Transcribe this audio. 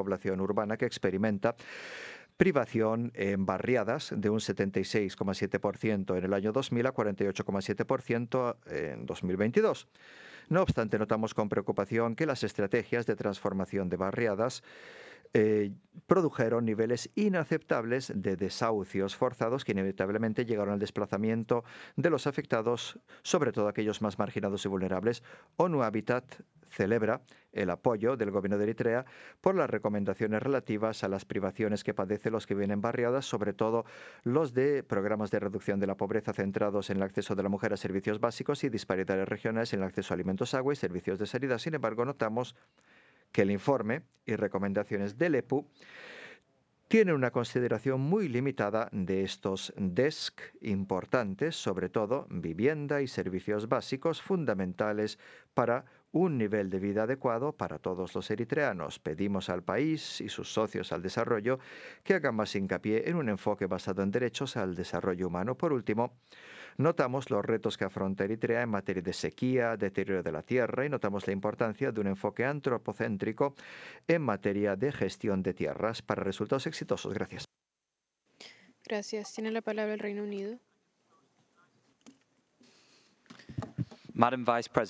población urbana que experimenta privación en barriadas de un 76,7% en el año 2000 a 48,7% en 2022. No obstante, notamos con preocupación que las estrategias de transformación de barriadas produjeron niveles inaceptables de desahucios forzados que inevitablemente llegaron al desplazamiento de los afectados, sobre todo aquellos más marginados y vulnerables. ONU Habitat celebra el apoyo del gobierno de Eritrea por las recomendaciones relativas a las privaciones que padecen los que viven en barriadas, sobre todo los de programas de reducción de la pobreza centrados en el acceso de la mujer a servicios básicos y disparidades regionales en el acceso a alimentos, agua y servicios de sanidad. Sin embargo, notamos que el informe y recomendaciones del EPU tienen una consideración muy limitada de estos DESC importantes, sobre todo vivienda y servicios básicos fundamentales para un nivel de vida adecuado para todos los eritreanos. Pedimos al país y sus socios al desarrollo que hagan más hincapié en un enfoque basado en derechos al desarrollo humano. Por último, notamos los retos que afronta Eritrea en materia de sequía, deterioro de la tierra y notamos la importancia de un enfoque antropocéntrico en materia de gestión de tierras para resultados exitosos. Gracias. Gracias. Tiene la palabra el Reino Unido. Madam Vice President.